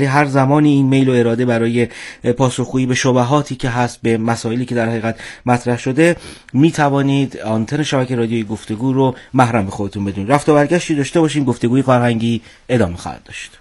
ولی هر زمانی این میل و اراده برای پاسخگویی به شبهاتی که هست، به مسائلی که در حقیقت مطرح شده، می توانید آنتن شبکه رادیوی گفتگو رو محرم خودتون بدونید. رفت و برگشتی داشته باشیم. گفتگوی فرهنگی ادامه خواهد داشت.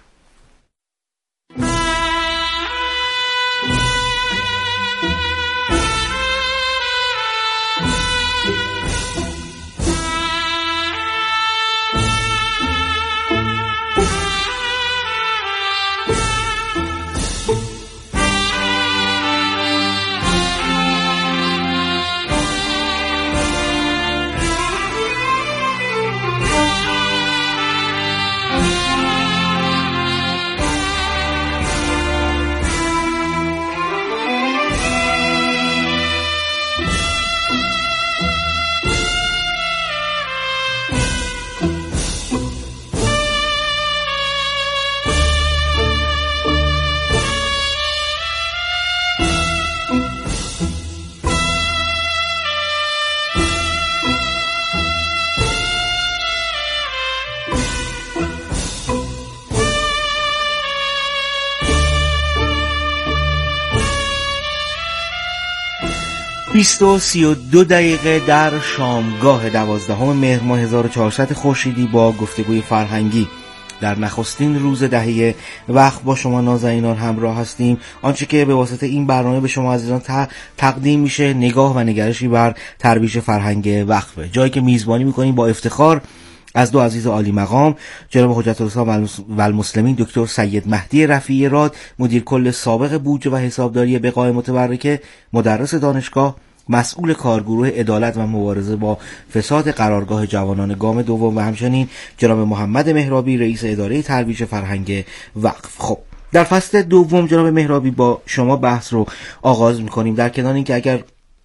بیست و 32 دقیقه در شامگاه 12 مهر ماه 1400 خورشیدی با گفتگوی فرهنگی در نخستین روز دهه وقف با شما نازنینان همراه هستیم. آنچه که به واسطه این برنامه به شما عزیزان تقدیم میشه نگاه و نگرشی بر ترویج فرهنگ وقفه، جایی که میزبانی میکنیم با افتخار از دو عزیز عالی مقام، جناب حجت الاسلام و المسلمین دکتر سید مهدی رفیعی راد، مدیر کل سابق بودجه و حسابداری بقاع متبرکه، مدرس دانشگاه، مسئول کارگروه عدالت و مبارزه با فساد قرارگاه جوانان گام دوم، و همچنین جناب محمد مهرابی رئیس اداره ترویج فرهنگ وقف. خب در فصل دوم جناب مهرابی با شما بحث رو آغاز میکنیم، در کنار اینکه اگر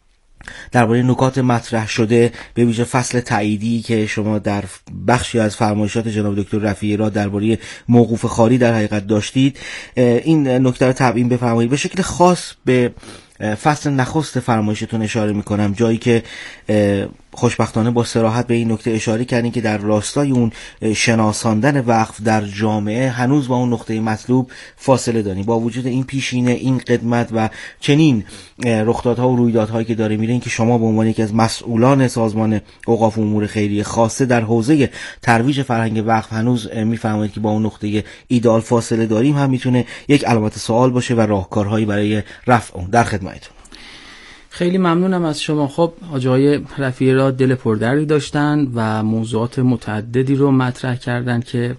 درباره نکات مطرح شده به ویژه فصل تاییدی که شما در بخشی از فرمایشات جناب دکتر رفیعی را درباره موقوف خاری در حقیقت داشتید، این نکته رو تبیین بفرمایید. به شکل خاص به فصل نخست فرمایشتون اشاره میکنم، جایی که خوشبختانه با صراحت به این نکته اشاره کردین که در راستای اون شناساندن وقف در جامعه هنوز با اون نقطه مطلوب فاصله داریم. با وجود این پیشینه، این قدمت و چنین رخدادها و رویدادهایی که داره میره، این که شما به عنوان یکی از مسئولان سازمان اوقاف و امور خیریه خاصه در حوزه ترویج فرهنگ وقف هنوز میفرمایید که با اون نقطه ایدئال فاصله داریم، هم میتونه یک علامت سوال باشه و راهکارهایی برای رفع اون. در خدمتتون. خیلی ممنونم از شما. خب آقای رفیعی را دل پردردی داشتن و موضوعات متعددی رو مطرح کردن که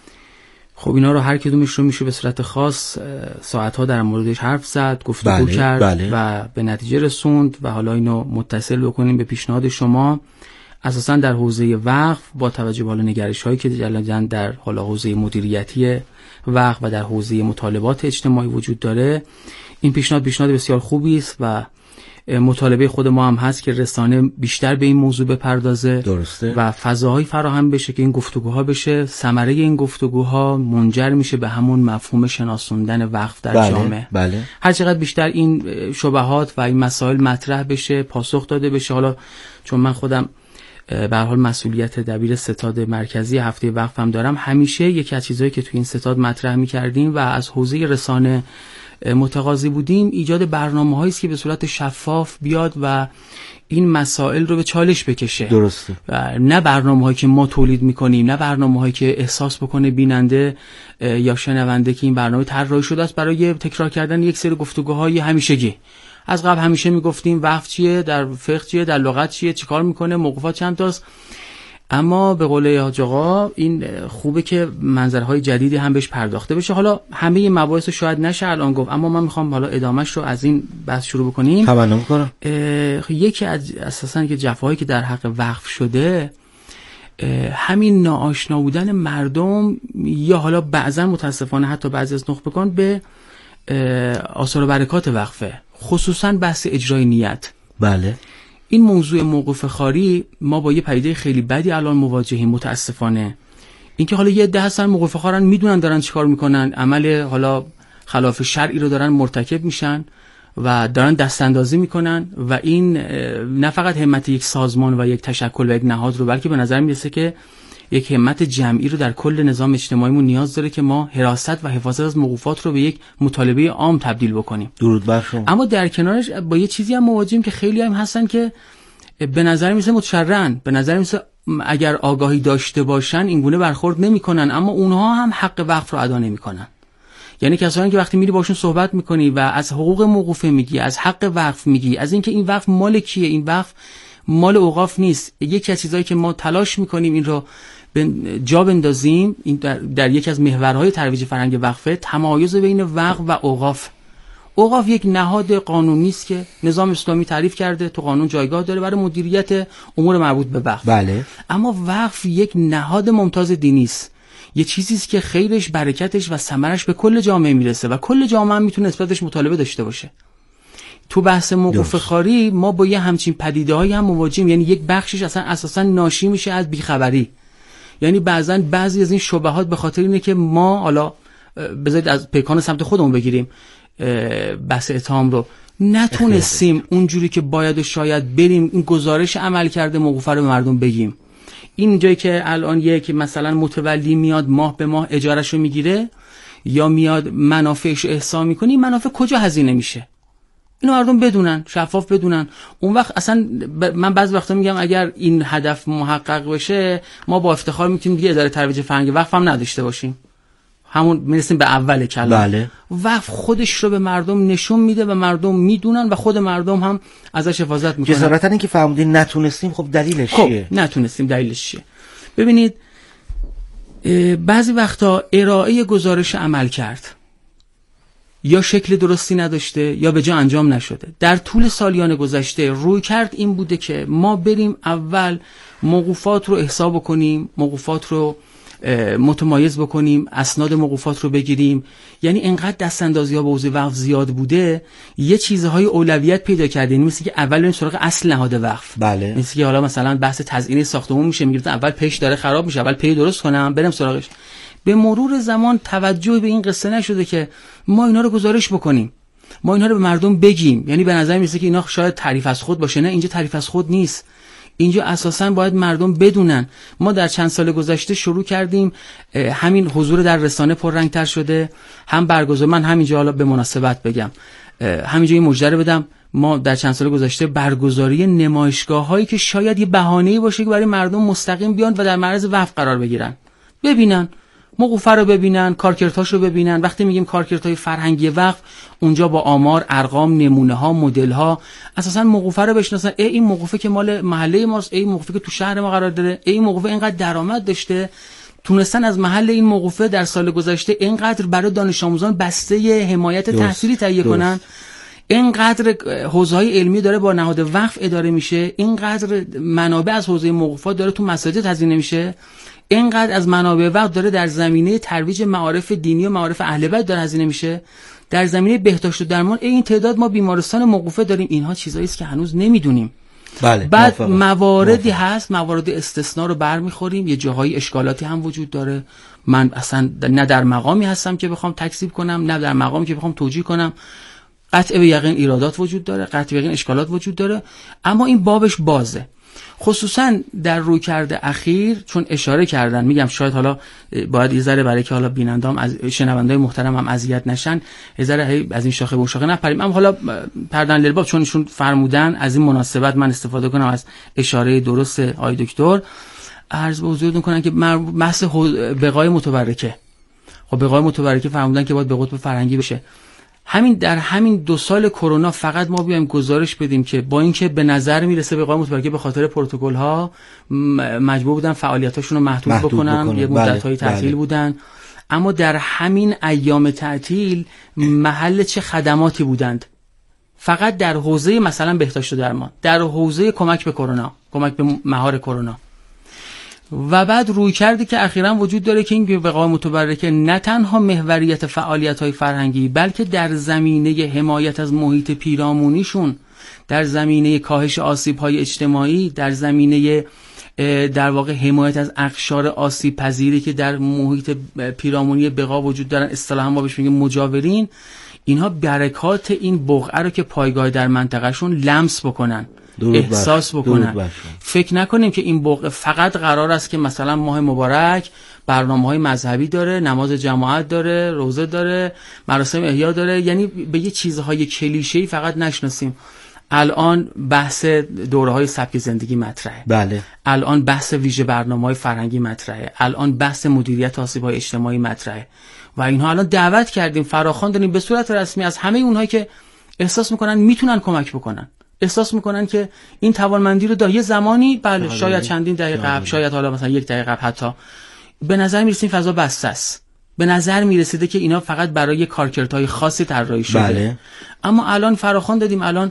خب اینا رو هر کدومش رو میشه به صورت خاص ساعتها در موردش حرف زد، گفتگو کرد و به نتیجه رسوند و حالا اینو متصل بکنیم به پیشنهاد شما. اساسا در حوزه وقف با توجه به حال نگرش‌هایی که جلدن در حالا حوزه مدیریتی وقف و در حوزه مطالبات اجتماعی وجود داره، این پیشنهاد بسیار خوبی است و مطالبه خود ما هم هست که رسانه بیشتر به این موضوع بپردازه. درسته. و فضاهایی فراهم بشه که این گفتگوها بشه، ثمره این گفتگوها منجر میشه به همون مفهوم شناسوندن وقف در جامعه. بله. هر چقدر بیشتر این شبهات و این مسائل مطرح بشه، پاسخ داده بشه. حالا چون من خودم به هر حال مسئولیت دبیر ستاد مرکزی هفته وقف هم دارم، همیشه یکی از چیزایی که توی این ستاد مطرح می‌کردیم و از حوزه رسانه متقاضی بودیم، ایجاد برنامه‌هایی است که به صورت شفاف بیاد و این مسائل رو به چالش بکشه. درسته. نه برنامه‌هایی که ما تولید می‌کنیم، نه برنامه‌هایی که احساس بکنه بیننده یا شنونده که این برنامه طراحی شده است برای تکرار کردن یک سری گفتگوهای همیشگی. از قبل همیشه میگفتیم وقف چیه، در فقه چیه، در لغت چیه، چیکار میکنه، موقوفات چند تاست. اما به قول حاج آقا این خوبه که منظرهای جدیدی هم بهش پرداخته بشه. حالا همه این مباحث شاید نشه الان گفت، اما من میخوام حالا ادامهش رو از این بحث شروع بکنیم. تمام میکنم. یکی از اساساً که جفاهایی که در حق وقف شده همین ناآشنا بودن مردم، یا حالا بعضا متاسفانه حتی بعضی از نخبگان به آثار و برکات وقفه، خصوصا بحث اجرای نیت. بله. این موضوع موقوف خاری ما با یه پدیده خیلی بدی الان مواجهیم متاسفانه. اینکه حالا یه عده هستن موقوف خارن، میدونن دارن چیکار میکنن، عمل حالا خلاف شرعی رو دارن مرتکب میشن و دارن دست اندازی میکنن و این نه فقط همت یک سازمان و یک تشکل و یک نهاد رو، بلکه به نظر میرسه که یک همت جمعی رو در کل نظام اجتماعیمون نیاز داره که ما حراست و حفاظت از موقوفات رو به یک مطالبه عام تبدیل بکنیم. درود بر شما. اما در کنارش با یه چیزی هم مواجهیم که خیلی هم هستن که به نظر میسه متشرعن، به نظر میسه اگر آگاهی داشته باشن این گونه برخورد نمیکنن، اما اونها هم حق وقف رو ادا نمیکنن. یعنی کسانی که وقتی میری باشون صحبت میکنی و از حقوق موقوفه میگی، از حق وقف میگی، از اینکه این وقف مال کیه، این وقف مال اوقاف نیست، یکی از چیزایی که ما تلاش میکنیم این رو جا بندازیم، این در یکی از محورهای ترویج فرهنگ وقفه، تمایز بین وقف و اوقاف. اوقاف یک نهاد قانونی است که نظام اسلامی تعریف کرده، تو قانون جایگاه داره برای مدیریت امور مربوط به وقف. بله. اما وقف یک نهاد ممتاز دینی است، یه چیزی است که خیرش، برکتش و ثمرش به کل جامعه میرسه و کل جامعه هم میتونه نسبتش مطالبه داشته باشه. تو بحث موقوفه خواری ما با یه همچین پدیده‌هایی هم مواجهیم، یعنی یک بخشش اساسا ناشی میشه از بیخبری. یعنی بعضی از این شبهات به خاطر اینه که ما حالا بذارید از پیکان سمت خودمون بگیریم بحث اتهام رو، نتونستیم اونجوری که باید و شاید بریم این گزارش عمل کرده موقوفه رو به مردم بگیم. این جایی که الان یک مثلا متولی میاد ماه به ماه اجارهشو میگیره یا میاد منافعش احصا میکنه، منافع کجا هزینه میشه؟ اینو مردم بدونن، شفاف بدونن. اون وقت اصلا من بعضی وقتا میگم اگر این هدف محقق بشه ما با افتخار میتونیم دیگه اداره ترویج فرهنگ وقف هم نداشته باشیم. همون میرسیم به اول کلام. بله. وقف خودش رو به مردم نشون میده و مردم میدونن و خود مردم هم ازش حفاظت میکنن. جسارتا اینکه فهمیدین نتونستیم، خب دلیلش چیه؟ نتونستیم دلیلش چیه؟ ببینید بعضی وقتا ارائه گزارش عمل کرد یا شکل درستی نداشته یا به جا انجام نشده. در طول سالیان گذشته روی کرد این بوده که ما بریم اول موقوفات رو احصا بکنیم، موقوفات رو متمایز بکنیم، اسناد موقوفات رو بگیریم. یعنی اینقدر دستاندازی‌ها به حوزه وقف زیاد بوده، یه چیزهای اولویت پیدا کرده. یعنی مثل که اول بریم سراغ اصل نهاد وقف. بله. مثل که حالا مثلا بحث تزیین ساختمون میشه، میگفتن اول پیش داره خراب میشه، اول پی درست کنم بریم سراغش. به مرور زمان توجه به این قصه نشده که ما اینا رو گزارش بکنیم، ما اینا رو به مردم بگیم. یعنی به نظر میاد که اینا شاید تعریف از خود باشه، نه، اینجا تعریف از خود نیست. اینجا اساساً باید مردم بدونن. ما در چند سال گذشته شروع کردیم، همین حضور در رسانه پررنگتر شده، هم برگزار، من همینجا حالا به مناسبت بگم، همینجا این مژده رو بدم، ما در چند سال گذشته برگزاری نمایشگاه‌هایی که شاید یه بهانه‌ای باشه که برای مردم مستقیم بیان و در معرض وقف قرار بگیرن، ببینن موقوفه رو، ببینن کارکردهاش رو ببینن. وقتی میگیم کارکردهای فرهنگی وقف، اونجا با آمار، ارقام، نمونه ها، مدل ها اساسا موقوفه رو بشناسن. این موقوفه که مال محله ماست، این موقوفه که تو شهر ما قرار داره، این موقوفه اینقدر درآمد داشته، تونستن از محل این موقوفه در سال گذشته اینقدر برای دانش آموزان بسته حمایت تحصیلی تهیه کنن، اینقدر حوزه‌های علمی داره با نهاد وقف اداره میشه، اینقدر منابع از حوزه موقوفات داره تو مساجد هزینه میشه، اینقدر از منابع وقت داره در زمینه ترویج معارف دینی و معارف اهل بیت داره هزینه میشه، در زمینه بهداشت و درمان این تعداد ما بیمارستان موقوفه داریم. اینها چیزایی است که هنوز نمیدونیم. بله. بعد مواردی هست، موارد استثناء رو برمیخوریم، یه جاهای اشکالاتی هم وجود داره. من اصلا نه در مقامی هستم که بخوام تکذیب کنم، نه در مقامی که بخوام توجیه کنم. قطع به یقین ایرادات وجود داره، قطع به یقین اشکالات وجود داره، اما این بابش بازه. خصوصا در رویکرد اخیر چون اشاره کردن، میگم شاید حالا باید یه ذره برای که حالا بینندام از شنوندای محترم هم اذیت نشن، یه ذره از این شاخه به اون شاخه نپریم. اما حالا پردن للباب چون ایشون فرمودن، از این مناسبت من استفاده کنم از اشاره درست آقای دکتر، عرض به حضورتون کنم که بحث بقای متبرکه. خب بقای متبرکه فرمودن که باید به قطب فرهنگی بشه. در همین 2 سال کرونا فقط ما بیایم گزارش بدیم که با اینکه به نظر میرسه بقای متبرکه به خاطر پروتکل ها مجبور بودن فعالیتاشون رو محدود بکنن، یه مدت‌های تعطیل بودن، اما در همین ایام تعطیل محل چه خدماتی بودند؟ فقط در حوزه مثلا بهداشت و درمان، در حوزه کمک به کرونا، کمک به مهار کرونا. و بعد روی کردی که اخیراً وجود داره که این بقای متبرکه نه تنها محوریت فعالیت‌های فرهنگی، بلکه در زمینه حمایت از محیط پیرامونیشون، در زمینه کاهش آسیب‌های اجتماعی، در زمینه در واقع حمایت از اقشار آسیب پذیری که در محیط پیرامونی بقا وجود دارن، اصطلاحاً ما بهش میگیم مجاورین، اینها برکات این بقعه رو که پایگاه در منطقهشون لمس بکنن. احساس بکنن. فکر نکنیم که این بقعه فقط قرار است که مثلا ماه مبارک برنامه‌های مذهبی داره، نماز جماعت داره، روزه داره، مراسم احیا داره، یعنی به یه چیزهای کلیشه‌ای فقط نشناسیم. الان بحث دوره‌های سبک زندگی مطرحه. بله. الان بحث ویژه برنامه‌های فرهنگی مطرحه. الان بحث مدیریت آسیب‌های اجتماعی مطرحه. و اینها الان دعوت کردیم، فراخوان داریم به صورت رسمی از همه اونهایی که احساس میکنن میتونن کمک بکنن، احساس میکنن که این توانمندی رو یه زمانی، بله شاید چندین دقیقه قبل، شاید حالا مثلا 1 دقیقه قبل، حتی به نظر میرسید فضا بسته است، به نظر میرسیده که اینا فقط برای کارکردهای خاصی طراحی شده. بله. اما الان فراخوان دادیم. الان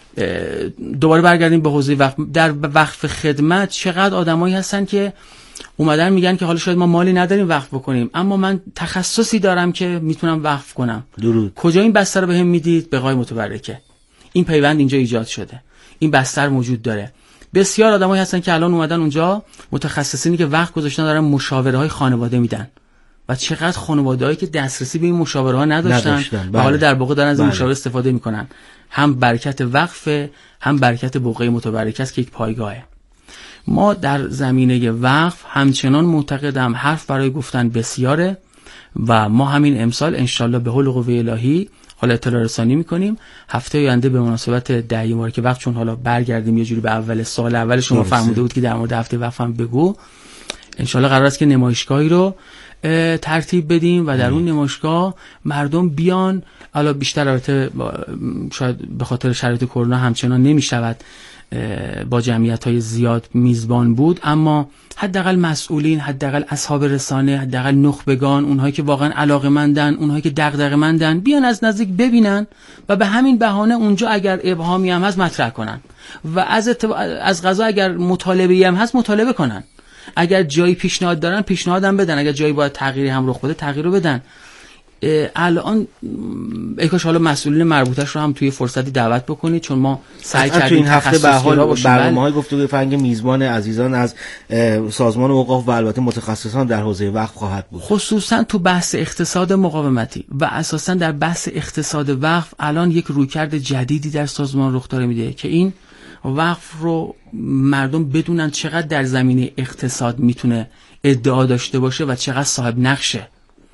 دوباره برگردیم به حوزه وقف. در وقف خدمت چقدر آدمایی هستن که اومدن میگن که حالا شاید ما مالی نداریم وقف بکنیم، اما من تخصصی دارم که میتونم وقف کنم. درود. کجا این بستر رو بهم میدید؟ به آقای متبرکه. این پیوند اینجا ایجاد شده، این بستر موجود داره. بسیار آدمایی هستن که الان اومدن اونجا، متخصصینی که وقت گذاشتن دارن مشاوره‌های خانواده میدن و چقدر خانواده‌هایی که دسترسی به این مشاوره‌ها نداشتن و حالا در واقع دارن از این مشاوره استفاده میکنن. هم برکت وقف، هم برکت بقعه متبرکه است که یک پایگاهه. ما در زمینه وقف همچنان معتقدم حرف برای گفتن بسیاره و ما همین امسال انشالله به حول قوه الهی حالا اطلاع رسانی میکنیم. هفته آینده به مناسبت 10 مبارک وقف، چون حالا برگردیم یه جوری به اول سال اول شما فرموده بود که در مورد هفته وقف هم بگو، انشالله قرار است که نمایشگاهی رو ترتیب بدیم و در اون نمایشگاه مردم بیان. حالا بیشتر البته شاید به خاطر شرایط کرونا همچنان نمیشود با جمعیت‌های زیاد میزبان بود، اما حداقل مسئولین، حداقل اصحاب رسانه، حداقل نخبگان، اونهایی که واقعا علاقه‌مندن، اونهایی که دغدغه‌مندن، بیان از نزدیک ببینن و به همین بهانه اونجا اگر ابهامی هم هست مطرح کنن و از قضا اگر مطالبه‌ای هم هست مطالبه کنن. اگر جایی پیشنهاد دارن پیشنهادم بدن، اگر جایی باید تغییری هم رخ بده تغییر رو بدن. الان ایکاش حالا مسئولین مربوطش رو هم توی فرصتی دعوت بکنید، چون ما سعی کردیم این هفته به حال برنامه‌های گفتگوی فرهنگی میزبان عزیزان از سازمان اوقاف و البته متخصصان در حوزه وقف خواهد بود، خصوصا تو بحث اقتصاد مقاومتی و اساسا در بحث اقتصاد وقف. الان یک رویکرد جدیدی در سازمان رخ داره میده که این وقف رو مردم بدونن چقدر در زمینه اقتصاد میتونه ادعا داشته باشه و چقدر صاحب نقشه،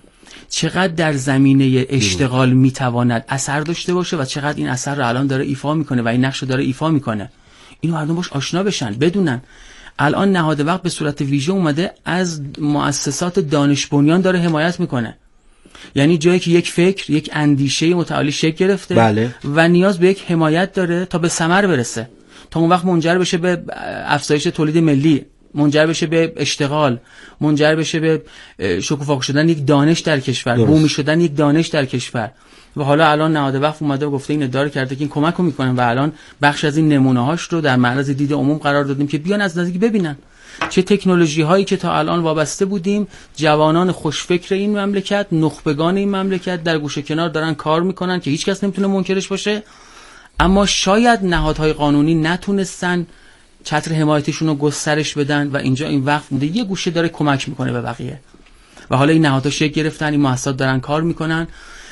چقدر در زمینه اشتغال میتواند اثر داشته باشه و چقدر این اثر رو الان داره ایفا میکنه و این نقش رو داره ایفا میکنه. اینو مردم باش آشنا بشن، بدونن. الان نهاد وقف به صورت ویژه اومده از مؤسسات دانش بنیان داره حمایت میکنه. یعنی جایی که یک فکر، یک اندیشه متعالی شکل گرفته، بله، و نیاز به یک حمایت داره تا به ثمر برسه، تا اون وقت منجر بشه به افزایش تولید ملی، منجر بشه به اشتغال، منجر بشه به شکوفا شدن یک دانش در کشور، بومی شدن یک دانش در کشور. و حالا الان نهاد وقف اومده و گفته این ادعا کرده که این کمک رو میکنن و الان بخش از این نمونه هاش رو در معرض دید عموم قرار دادیم که بیان از نزدیک ببینن چه تکنولوژی هایی که تا الان وابسته بودیم جوانان خوشفکر این مملکت، نخبگان این مملکت در گوشه کنار دارن کار میکنن که هیچ کس نمیتونه منکرش باشه، اما شاید نهادهای قانونی نتونستن چتر حمایتشون رو گسترش بدن و اینجا این وقف مونده یه گوشه داره کمک میکنه به بقیه و حالا این نهادها شکل گرفتن، این مؤسسات دارن کار میکنن.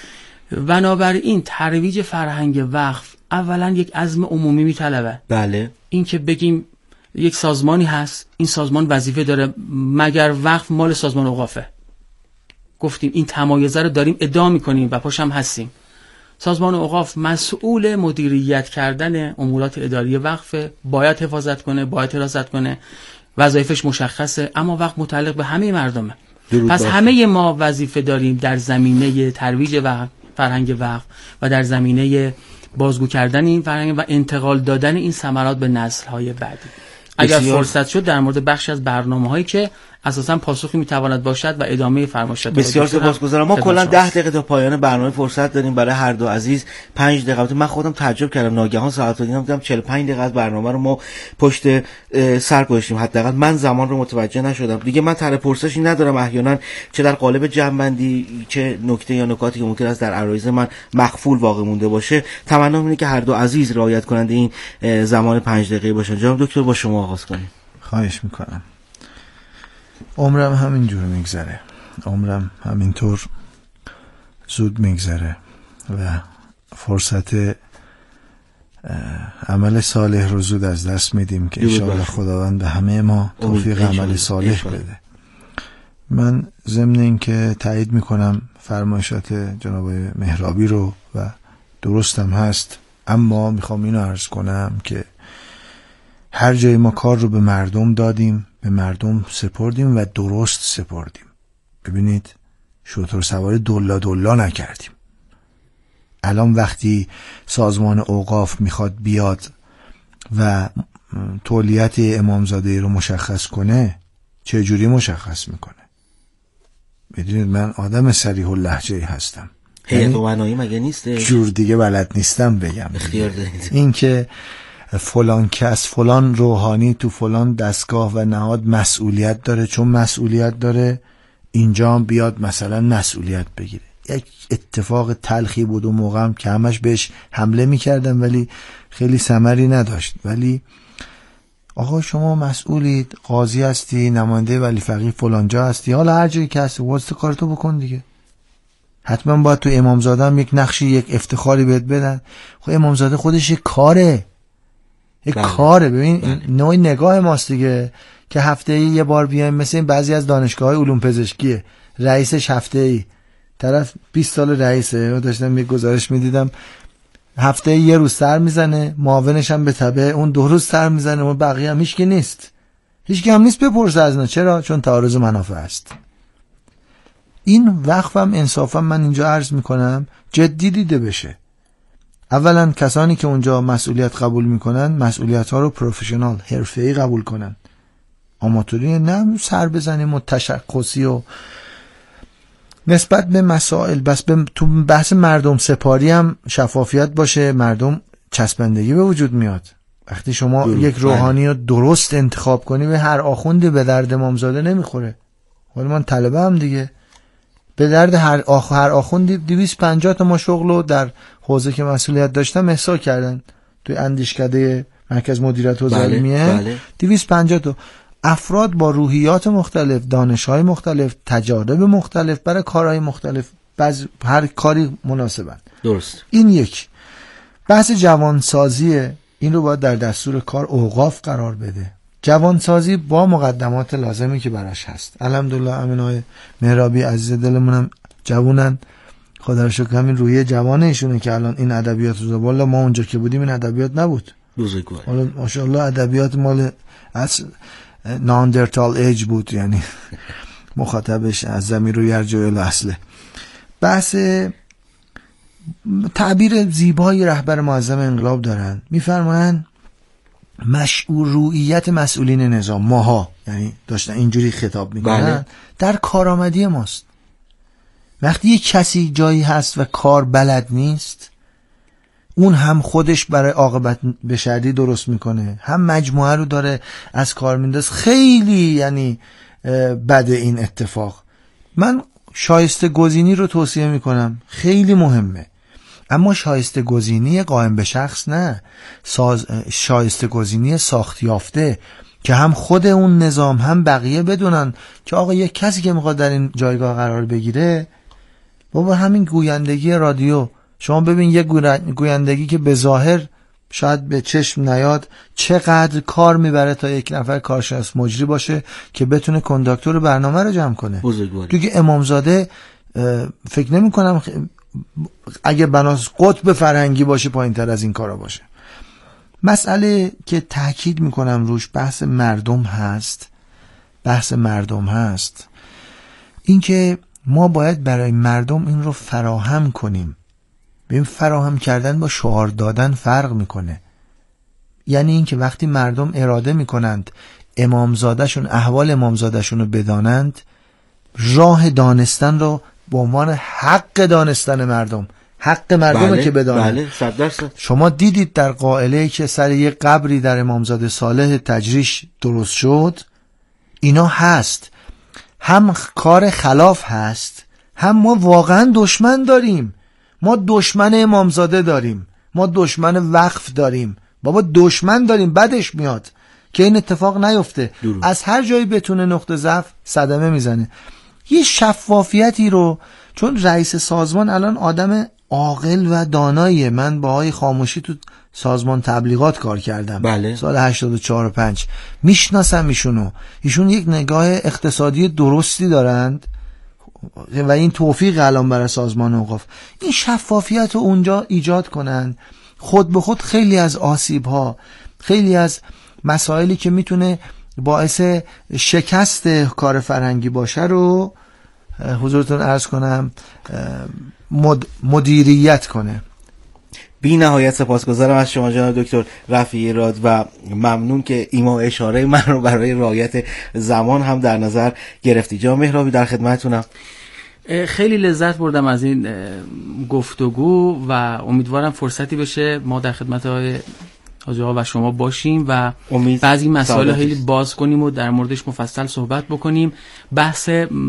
بنابراین ترویج فرهنگ وقف اولا یک عزم عمومی میطلبه. بله، این که بگیم یک سازمانی هست، این سازمان وظیفه داره، مگر وقف مال سازمان اوقافه؟ گفتیم این تمایزه رو داریم ادعا میکنیم و پاشم هستیم. سازمان اوقاف مسئول مدیریت کردن امورات اداری وقف، باید حفاظت کنه، باید حراست کنه، وظایفش مشخصه، اما وقف متعلق به همه مردمه. پس همه ما وظیفه داریم در زمینه ترویج وقف، فرهنگ وقف و در زمینه بازگو کردن این فرهنگ و انتقال دادن این ثمرات به نسل‌های بعدی. اگر فرصت شد در مورد بخش از برنامه‌هایی که اساساً پاسخی میتواند باشد و ادامه فرمایشات. بسیار سپاسگزارم. ما کلا 10 دقیقه تا پایان برنامه فرصت داریم برای هر دو عزیز. 5 دقیقه. من خودم تعجب کردم، ناگهان ساعت رو دیدم 45 دقیقه از برنامه رو ما پشت سر گذاشتیم. حداقل من زمان رو متوجه نشدم. دیگه من طرح پرسشی ندارم، احیانا چه در قالب جمع‌بندی چه نکته یا نکاتی که ممکن است در عرایض من مخفول واقع مونده باشه. تمنا اینه که هر دو عزیز رعایت کننده این زمان 5 دقیقه باشن. جناب دکتر با شما آغاز کنیم. خواهش میکنم. عمرم همینجور میگذره، عمرم همینطور زود میگذره و فرصت عمل صالح رو زود از دست میدیم که انشاءالله خداوند به همه ما توفیق عمل صالح بده. من ضمن این که تایید میکنم فرمایشات جناب مهرابی رو و درستم هست، اما میخوام اینو عرض کنم که هر جای ما کار رو به مردم دادیم، به مردم سپردیم و درست سپردیم. ببینید شتر سواری دلا نکردیم. الان وقتی سازمان اوقاف میخواد بیاد و تولیت امامزاده رو مشخص کنه، چه جوری مشخص میکنه؟ بدونید من آدم صریح اللهجه هستم. هیئت امنایی مگه نیست؟ جور دیگه بلد نیستم بگم. اختیار دارید. این که فلان کس، فلان روحانی تو فلان دستگاه و نهاد مسئولیت داره، چون مسئولیت داره اینجا بیاد مثلا مسئولیت بگیره. یک اتفاق تلخی بود اون موقعم که همش بهش حمله میکردم ولی خیلی ثمری نداشت. ولی آقا شما مسئولید، قاضی هستی، نماینده ولی فقیه فلانجا هستی، حالا هر جایی که هستی واسه کارتو بکن دیگه. حتما باید تو امامزاده هم یک نقشی، یک افتخاری بهت بدن. خب امامزاده خودش یک کاره، یک کاره. ببین نوع نگاه ماست دیگه که هفته‌ای یه بار بیایم، مثل این بعضی از دانشگاه‌های علوم پزشکیه، رئیسش هفته‌ای، طرف 20 سال رئیسه. من داشتم یک گزارش میدیدم هفته‌ای یه روز سر میزنه، معاونش هم به تبع اون 2 روز سر میزنه و بقیه هم هیچکی نیست. هیچکی هم نیست بپرسه از اینا. چرا؟ چون تعارض منافع است. این وقفم انصافا من اینجا عرض میکنم جدی دیده بشه. اولا کسانی که اونجا مسئولیت قبول میکنن مسئولیت ها رو پروفشنال، حرفه‌ای قبول کنن. آماتوری نه سر بزنیم و تشخصی و نسبت به مسائل. بس تو بحث مردم سپاری هم شفافیت باشه، مردم چسبندگی به وجود میاد. وقتی شما یک روحانی رو درست انتخاب کنی، به هر آخوندی به درد امامزاده نمیخوره. ولی من طلبه هم دیگه به درد هر آخوندی 250 تا ما شغل رو در حوزه که مسئولیت داشتم احصا کردن توی اندیشکده مرکز مدیریت حوزه علمیه. 250 تا افراد با روحیات مختلف، دانش‌های مختلف، تجارب مختلف برای کارهای مختلف، هر کاری مناسبن. درست. این یک بحث جوانسازی، این رو باید در دستور کار اوقاف قرار بده. جوانسازی با مقدمات لازمی که براش هست. الحمدلله امینای مهرابی عزیز دلمونم جوونن، خدا رو شکر. همین روحیه جوانه ایشونه که الان این ادبیات رو والا ما اونجا که بودیم این ادبیات نبود. بزرگوار. حالا ماشاءالله ادبیات مال از ناندرتال ایج بود، یعنی مخاطبش از زمین رو یرجع الی اصله. بحث تعبیر زیبایی رهبر معظم انقلاب دارن، میفرمایند مشروعیت مسئولین نظام، ماها یعنی داشتن اینجوری خطاب میکنن، در کارآمدی ماست. وقتی یک کسی جایی هست و کار بلد نیست، اون هم خودش برای عاقبت بشری درست میکنه، هم مجموعه رو داره از کار میندازه. خیلی یعنی بده این اتفاق. من شایسته گزینی رو توصیه میکنم، خیلی مهمه، اما شایسته گزینی قائم به شخص نه، شایسته گزینی ساخت یافته که هم خود اون نظام هم بقیه بدونن که آقا یک کسی که میخواد در این جایگاه قرار بگیره، بابا همین گویندگی رادیو، شما ببین یک گویندگی که به ظاهر شاید به چشم نیاد چقدر کار میبره تا یک نفر کارشناس مجری باشه که بتونه کنداکتور برنامه رو جمع کنه. دیگه امامزاده فکر نمی کنم اگه بناس قطب فرهنگی باشه پایین تر از این کارا باشه. مسئله که تاکید میکنم روش بحث مردم هست. این که ما باید برای مردم این رو فراهم کنیم. ببین فراهم کردن با شعار دادن فرق میکنه. یعنی این که وقتی مردم اراده میکنند امامزادهشون، احوال امامزادهشون رو بدانند، راه دانستن رو به عنوان حق دانستن مردم، حق مردمه که بدانند. 100%. شما دیدید در قائله که سر یک قبری در امامزاده صالح تجریش درست شد، اینا هست. هم کار خلاف هست، هم ما واقعا دشمن داریم. ما دشمن امامزاده داریم، ما دشمن وقف داریم، بابا دشمن داریم، بدش میاد که این اتفاق نیفته. از هر جایی بتونه نقطه ضعف صدمه میزنه. یه شفافیتی رو، چون رئیس سازمان الان آدم عاقل و داناییه، من با های خاموشی تو سازمان تبلیغات کار کردم. بله. سال 84 و 5 میشناسم ایشونو. ایشون یک نگاه اقتصادی درستی دارند و این توفیق الان برای سازمان اوقاف. این شفافیت رو اونجا ایجاد کنن، خود به خود خیلی از آسیب‌ها، خیلی از مسائلی که میتونه باعث شکست کار فرهنگی باشه رو حضورتون عرض کنم مدیریت کنه. بی نهایت سپاسگزارم از شما جناب دکتر رفیعی راد و ممنون که ایما اشاره من رو برای رعایت زمان هم در نظر گرفتی. جناب مهرابی در خدمتتونم. خیلی لذت بردم از این گفتگو و امیدوارم فرصتی بشه ما در خدمت حاجی آقا و شما باشیم و بعضی مسائل خیلی باز کنیم و در موردش مفصل صحبت بکنیم. بحث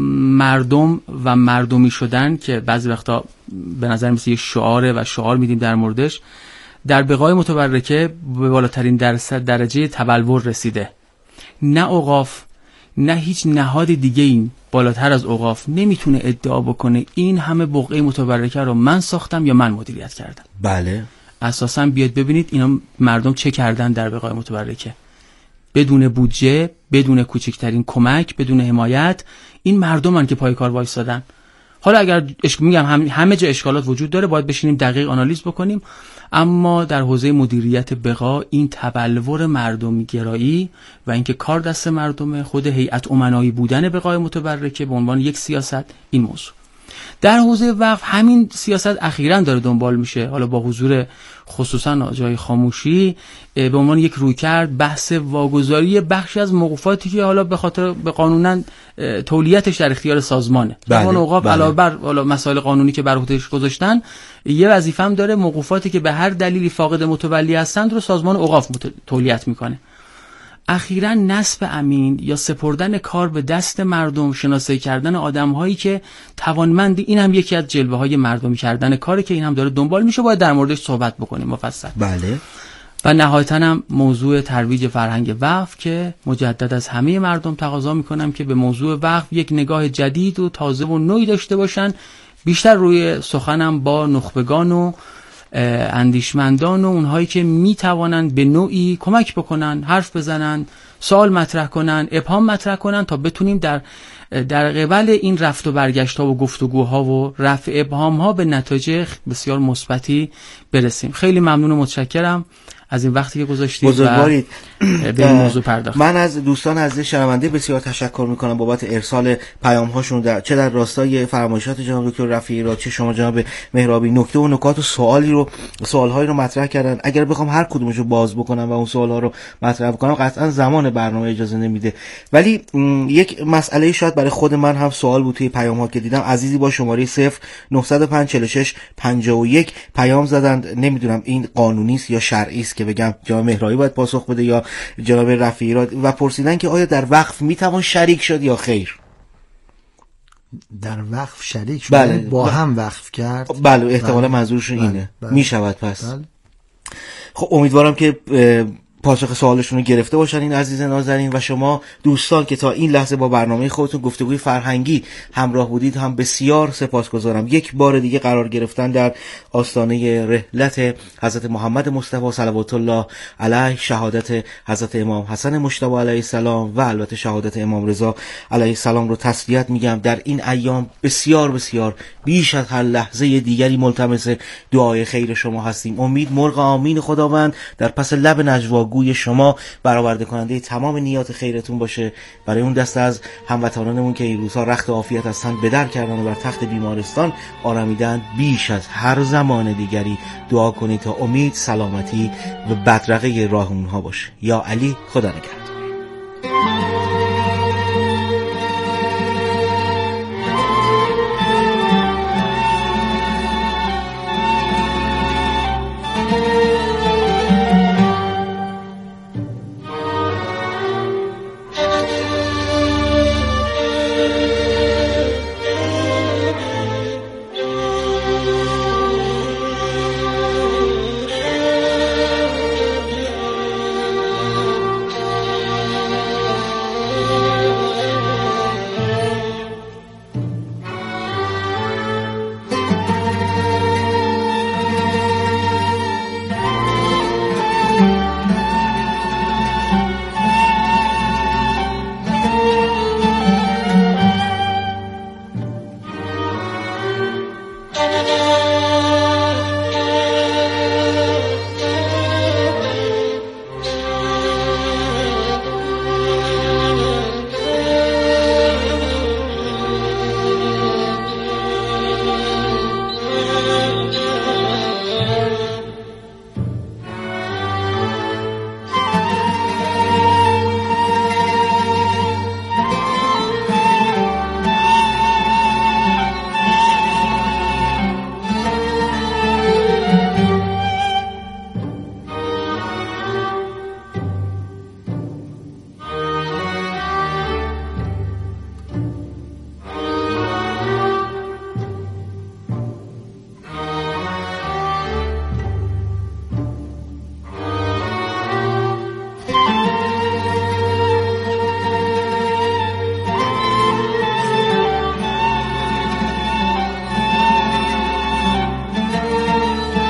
مردم و مردمی شدن که بعضی وقتا به نظر مثل یه شعاره و شعار میدیم در موردش، در بقای متبرکه به بالاترین درجه تبلور رسیده. نه اوقاف نه هیچ نهاد دیگه این بالاتر از اوقاف نمیتونه ادعا بکنه این همه بقعه متبرکه رو من ساختم یا من مدیریت کردم. بله. اساساً بیاد ببینید اینا مردم چه کردن در بقای متبرکه، بدون بودجه، بدون کوچکترین کمک، بدون حمایت. این مردمن که پای کار وایسادن. حالا اگر میگم همه جا اشکالات وجود داره، باید بشینیم دقیق آنالیز بکنیم، اما در حوزه مدیریت بقا این تبلور مردمی گرایی و اینکه کار دست مردمه، خود هیئت امنایی بودن بقای متبرکه به عنوان یک سیاست، این موضوع. در حوزه وقف همین سیاست اخیراً داره دنبال میشه، حالا با حضور خصوصا جای خاموشی به عنوان یک رویکرد بحث واگذاری بخشی از موقوفاتی که حالا به خاطر به قانونا تولیتش در اختیار سازمانه. سازمان اوقاف علاوه بر مسائل قانونی که بر عهدهش گذاشتن، یه وظیفه هم داره، موقوفاتی که به هر دلیلی فاقد متولی هستند رو سازمان اوقاف تولیت میکنه. اخیراً نصب امین یا سپردن کار به دست مردم، شناسایی کردن آدم‌هایی که توانمندی، این هم یکی از جلوه‌های مردمی کردن کاری که این هم داره دنبال میشه، باید در موردش صحبت بکنیم مفصل. بله. و نهایتاً هم موضوع ترویج فرهنگ وقف که مجدد از همه مردم تقاضا میکنم که به موضوع وقف یک نگاه جدید و تازه و نوعی داشته باشن. بیشتر روی سخنم با نخبگان و اندیشمندان و اونهایی که میتوانند به نوعی کمک بکنن، حرف بزنن، سوال مطرح کنن، ابهام مطرح کنن تا بتونیم در قبال این رفت و برگشت ها و گفتگوها و رفع ابهام ها به نتایج بسیار مثبتی برسیم. خیلی ممنون و متشکرم از این وقتی که گذاشتید و به این موضوع پرداختید. من از دوستان عزیز شنونده بسیار تشکر میکنم بابت ارسال پیام هاشون، چه در راستای فرمایشات جناب دکتر رفیعی راد، چه شما جناب مهرابی نکته و نکات و سوالهایی رو مطرح کردن. اگر بخوام هر کدومش رو باز بکنم و اون سوالها رو مطرح بکنم قطعا زمان برنامه اجازه نمیده، ولی یک مسئله شاید برای خود من هم سوال بود توی پیام ها که دیدم. عزیزی با شماره 0905 46 51 پیام زدند، نمیدونم این قانونی است یا شرعی است که بگم جناب مهرابی باید پاسخ بده یا جناب رفیعی راد، و پرسیدن که آیا در وقف میتوان شریک شد یا خیر. در وقف شریک شد؟ بله. با هم وقف کرد؟ بله احتمالا منظورشون اینه. میشود پس. بله. خب امیدوارم که پاسخ سوالشون رو گرفته باشن این عزیز نازنین، و شما دوستان که تا این لحظه با برنامه خودتون گفتگوی فرهنگی همراه بودید هم بسیار سپاسگزارم. یک بار دیگه قرار گرفتن در آستانه رحلت حضرت محمد مصطفی صلوات الله علیه، شهادت حضرت امام حسن مجتبی علیه السلام و البته شهادت امام رضا علیه السلام رو تسلیت میگم. در این ایام بسیار بسیار بیش از هر لحظه دیگری ملتمس دعای خیر شما هستیم. امید مرغ آمین خداوند در پس لب نجواگوی شما برآورده کننده تمام نیات خیرتون باشه. برای اون دسته از هموطنانمون که این روزها رخت عافیت از تن به در کردن و بر تخت بیمارستان آرمیدن، بیش از هر زمان دیگری دعا کنید تا امید، سلامتی و بدرقه راه اونها باشه. یا علی، خدا نگهدار.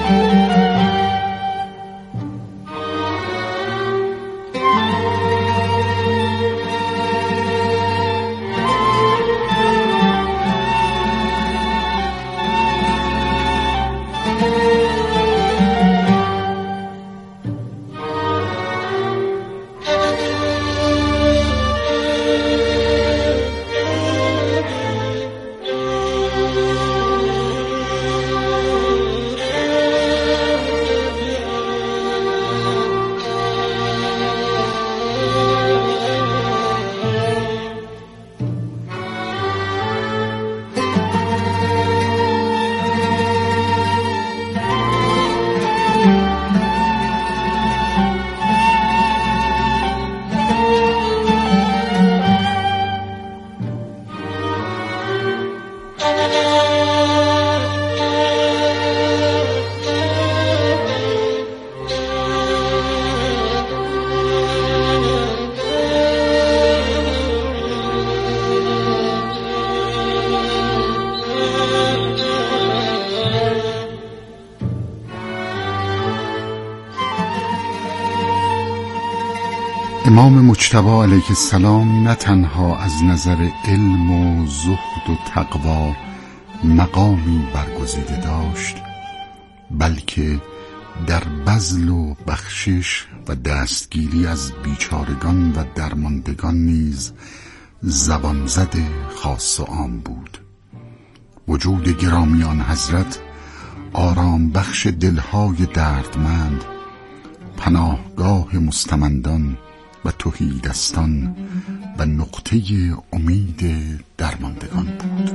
امام مجتبی علیه السلام نه تنها از نظر علم و زهد و تقوا مقامی برگزیده داشت، بلکه در بذل و بخشش و دستگیری از بیچارگان و درماندگان نیز زبان زد خاص و عام بود. وجود گرامیان حضرت آرام بخش دلهای دردمند، پناهگاه مستمندان و تهیدستان و نقطه امید درماندگان بود.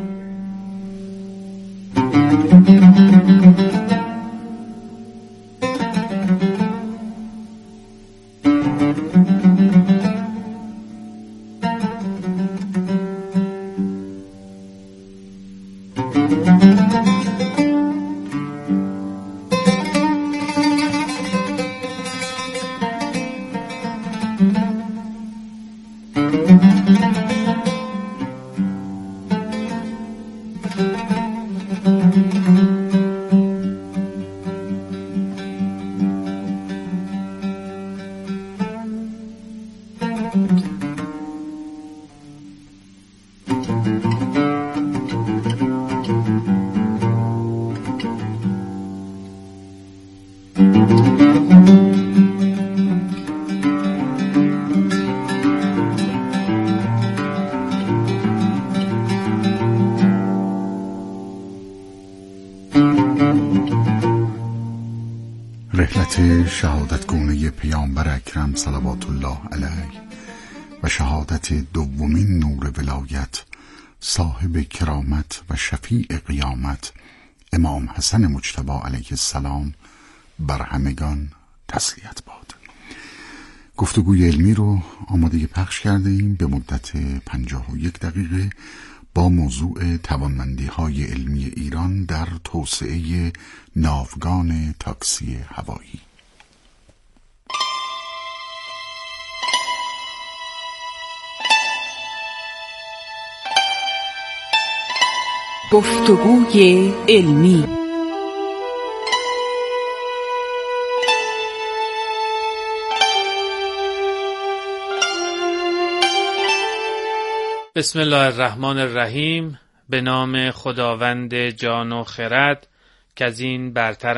رحلت شهادتگونه پیامبر اکرم صلوات الله علیه و شهادت دومین نور ولایت صاحب کرامت و شفیع قیامت امام حسن مجتبی علیه السلام بر همگان تسلیت باد. گفتگوی علمی رو آماده پخش کرده ایم به مدت 51 دقیقه با موضوع توانمندی‌های علمی ایران در توسعه ناوگان تاکسی هوایی. گفتگوی علمی. بسم الله الرحمن الرحیم. به نام خداوند جان و خرد که از این برتر